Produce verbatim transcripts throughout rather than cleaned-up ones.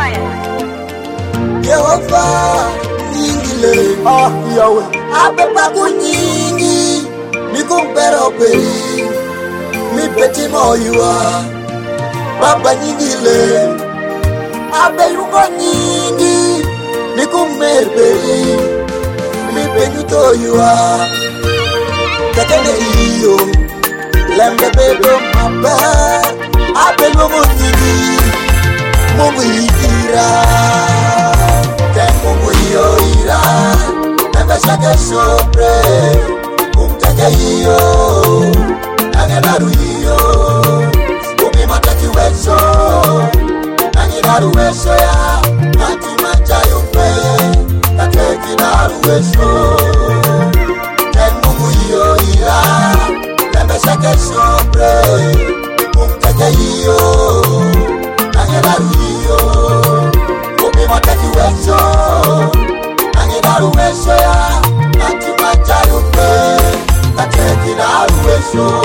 Yehova nyingile ah yawe apepa kunyingi nikumpero peri mi peti moyua baba nyingile abe yungo nyingi nikummer peri mi penyuto yua kakene iyo lembe bebo maba abe lungo nyingi Mungu ikira Mungu iyo ira Nanga shake sopre Umteke iyo Nangelaru iyo Umi mataki weso Nangelaru weso ya Mati macha yupe Kateki naru weso Ten Mungu iyo ira Nanga shake sopre Umteke iyo Nangelaru iyo Umi mataki weso Nangelaru weso ya Mati macha yupe Kateki naru weso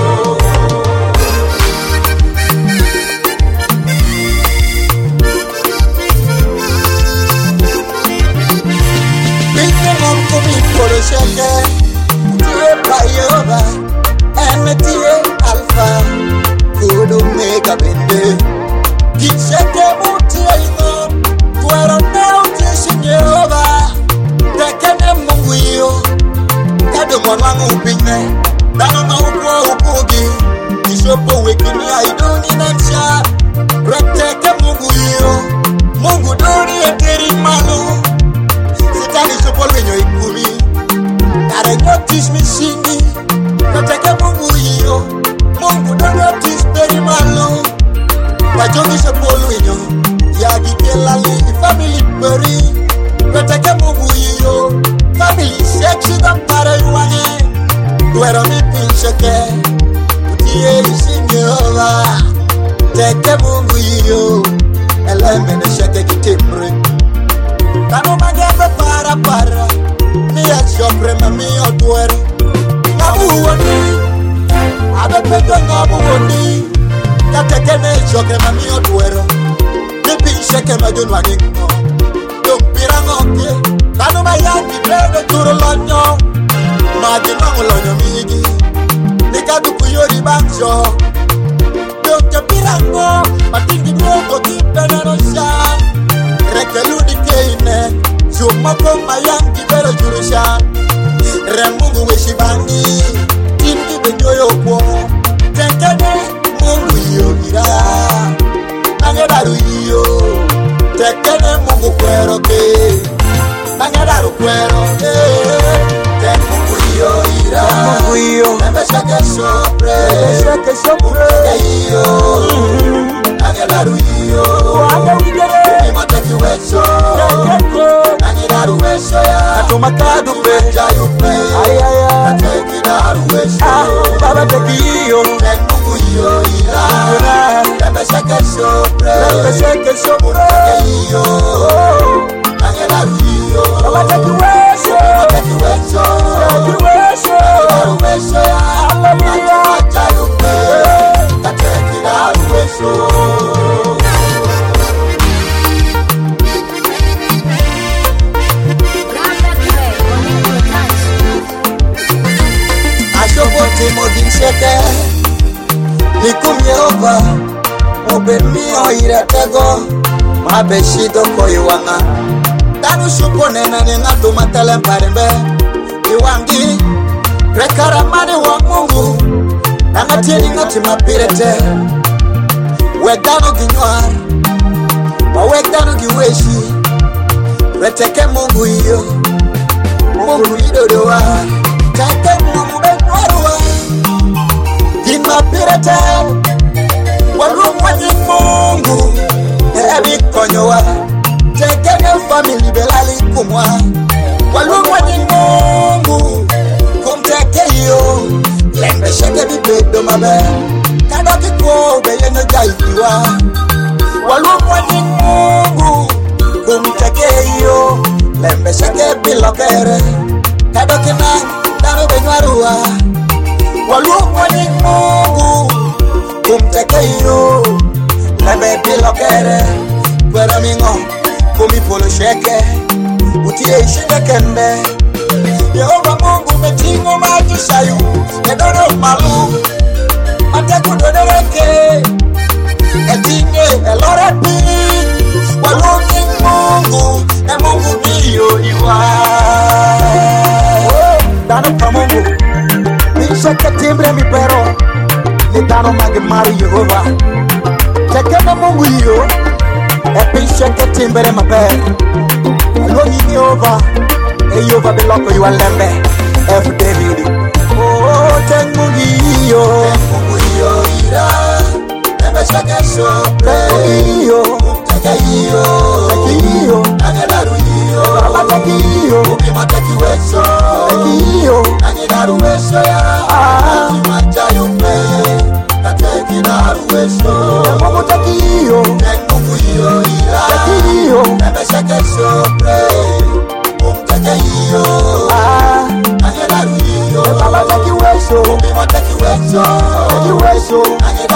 Shake, tie payoba, and tie alpha, could make a bende. Kishake mutiaino, tuero nauti shinyova, tekene munguyo, kado mwangu pinne, dano maupo upugi, kishopo wekini aidoni nansha, reteke munguyo, mungu doni eteri malu, sitani shopo wenyo ikumi. I don't teach me singing, but I can't move you. Mungu don't teach very malo. But you miss a polluino. Yagi Kelali, family bury. But I can't move you. Family sexy than Paraguay. Where on it in Shake? Tia is in your take a move you. A lemon and shake a timbre. Canoma para para. Mia chopre mami odwero Nabu woni Abepeto nabu woni Katekene chokre mami odwero Nipi sheke majon wangingo Dumpira ngokye Tanu mayangi brede turu lonyo Magi nongo lonyo migi Nika dupu yori banjo Dunke pirango Matingi mwoko kipene no shan Rekeludi keine Jumako mayangi vero jurusha Remungu weshibangi Timki benyoyo po Tenkene mungu iyo gira Nangedaru iyo Tekene mungu kwero ke Nangedaru kwero ke Ten mungu iyo gira Mungu iyo Nembe shake sopre Shake sopre Mungu iyo Nangedaru iyo Wanda wigere Imateki wecho Nangelaru wecho ya Atuma kadu peja yupe Ayaya Nateki naru wecho Baba teki iyo Nengungu iyo ila Lembe shake sopre Lembe shake sopre Mungu iyo Nangelaru iyo Baba teki wecho Teki wecho Teki wecho Nangelaru wecho ya Atuma peja yupe Nateki naru wecho Timothy Sheke Nikum Yehova Obemi oira tego Mabeshido koiwanga Tanu shupone na nengato matele mparembe Iwangi Rekaramani wa mungu Nangatini ngati mapirete Wegdano ginywar Wawegdano giweshi Reteke mungu iyo Mungu idodowa Teke mungu benwarwa Gima pirete Walumu ni mungu Ebi konyowa Tekene family belali kumwa Walumu ni mungu Kumteke yo Lembe sheke bibedo mabe Kadoki kwa beye no jaidiwa Walumu ni mungu Kumteke yo Lembe sheke bilokere Kadoki na Daro benwarwa Walumu ni mungu Kumteke yo Lembe bilokere Kwera mingo Kumi polo sheke Utie ishinda kende Yehova Mungu metingo maji shayu Nedono malu Mateku donereke Etinge elore pi Walungi Mungu E Mungu biyo iwa Dano pa Mungu Nishaka timbre mi pero Ni dano magi maru Yehova Chekene Mungu iyo E pishaka timbre ma per Alongi Yehova E Yehova biloko yu alembe Efu David Oh ten Mungu iyo Ten Mungu iyo ira Nebe shaka sopre Iyo Mutaka iyo Taki iyo Agelaru iyo Rabataki iyo Ubimataki weso Taki iyo Agelaru weso ya Ubimacha yume Kateki naru weso Mungu taki iyo Ten Mungu iyo ira Taki iyo Nebe shaka sopre Mutaka iyo Agelaru iyo Rabataki weso Ubimataki weso Taki weso